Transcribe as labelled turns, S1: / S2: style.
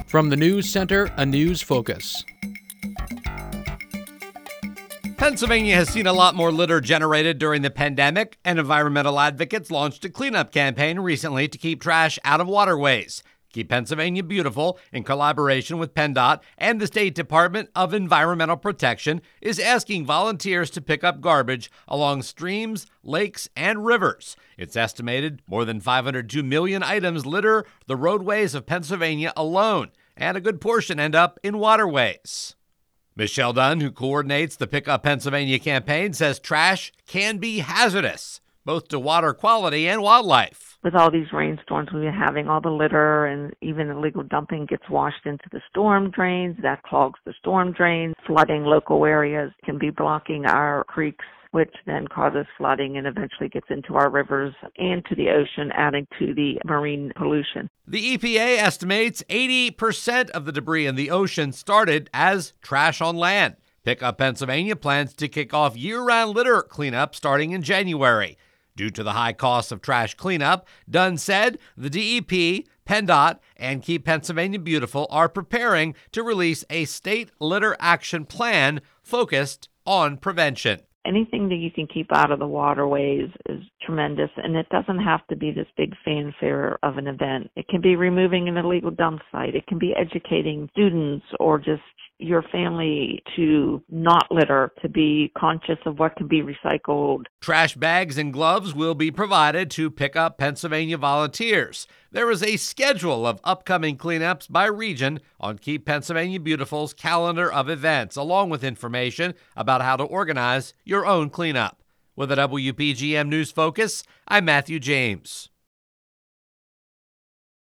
S1: From the News Center, a news focus.
S2: Pennsylvania has seen a lot more litter generated during the pandemic, and environmental advocates launched a cleanup campaign recently to keep trash out of waterways. Keep Pennsylvania Beautiful, in collaboration with PennDOT and the State Department of Environmental Protection, is asking volunteers to pick up garbage along streams, lakes, and rivers. It's estimated more than 502 million items litter the roadways of Pennsylvania alone, and a good portion end up in waterways. Michelle Dunn, who coordinates the Pick Up Pennsylvania campaign, says trash can be hazardous, both to water quality and wildlife.
S3: With all these rainstorms we've been having, all the litter and even illegal dumping gets washed into the storm drains. That clogs the storm drains. Flooding local areas can be blocking our creeks, which then causes flooding and eventually gets into our rivers and to the ocean, adding to the marine pollution.
S2: The EPA estimates 80% of the debris in the ocean started as trash on land. Pick Up Pennsylvania plans to kick off year-round litter cleanup starting in January. Due to the high cost of trash cleanup, Dunn said the DEP, PennDOT, and Keep Pennsylvania Beautiful are preparing to release a state litter action plan focused on prevention.
S3: Anything that you can keep out of the waterways is tremendous, and it doesn't have to be this big fanfare of an event. It can be removing an illegal dump site. It can be educating students or just your family to not litter, to be conscious of what can be recycled.
S2: Trash bags and gloves will be provided to Pick Up Pennsylvania volunteers. There is a schedule of upcoming cleanups by region on Keep Pennsylvania Beautiful's calendar of events, along with information about how to organize your own cleanup. With a WPGM News Focus, I'm Matthew James.